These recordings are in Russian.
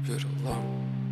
перелом.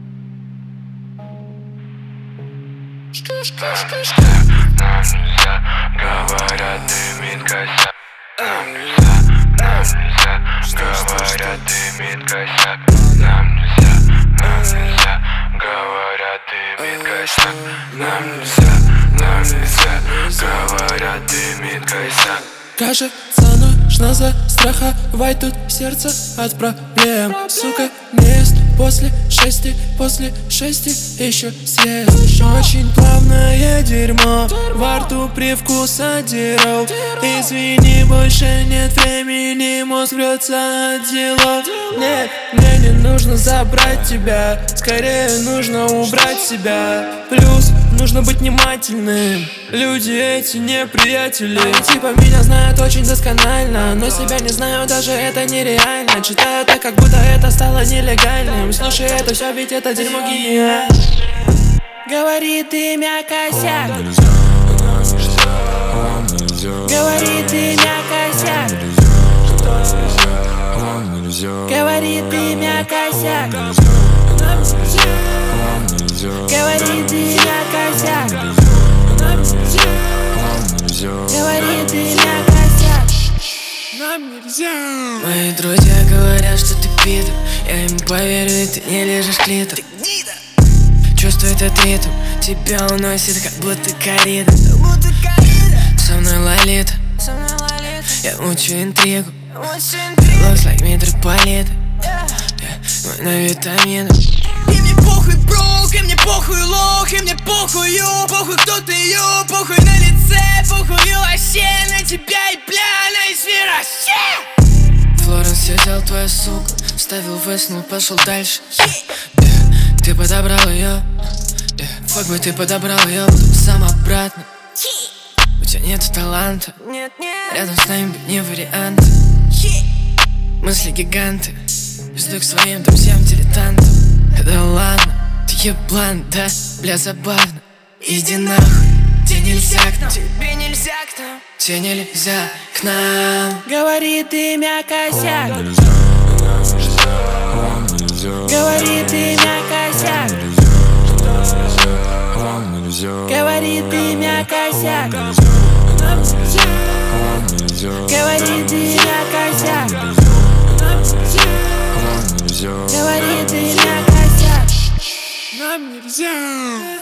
Нам нельзя, говорят, дымит косяк. Нам нельзя, говорят, дымит косяк. Нам нельзя, говорят, дымит косяк. Нам нельзя, говорят, дымит косяк. Кажется, нужно застраховать тут сердце от проблем. Сука, мест после шести еще съест. Очень плавное дерьмо, во рту привкус отдирал. Извини, больше нет времени, мозг врется от делов. Нет, мне не нужно забрать тебя, скорее нужно убрать себя. Плюс нужно быть внимательным, люди эти не приятели. Типа меня знают очень досконально, но себя не знаю, даже это нереально. Читаю так, как будто это стало нелегальным. Слушай, это все, ведь это дерьмо гениально. Говорит имя косяк, говорит имя косяк, говорит имя косяк, говорит имя косяк, говорит имя косяк. Нам нельзя. Мои друзья говорят, что ты пидор, я им поверю, и ты не лежишь клитор. Чувствую этот ритм, тебя уносит, как будто коррида. Со мной лолита, я мучу интригу. Looks like митрополита, мой на витаминах. И мне похуй брок, и мне похуй лох, и мне похую, похуй кто ты ее, похуй на лице, похуй вообще на тебя и бля, на эфир вообще. Флоренс сидел, твоя сука, вставил, выснул, пошел дальше. Ты подобрал ее, фак бы ты подобрал ее, потом сам обратно. У тебя нет таланта, рядом с нами быть не вариант. Мысли гиганты, пизду к своим там всем дилетантам. Да ладно, ты еблан, да, бля, забавно. Иди нахуй, тебе нельзя к нам, Тебе нельзя к нам, тебе нельзя к нам. Говорит имя косяк, говорит имя косяк, говорит имя косяк, говорит имя косяк, говорит имя косяк. нам нельзя.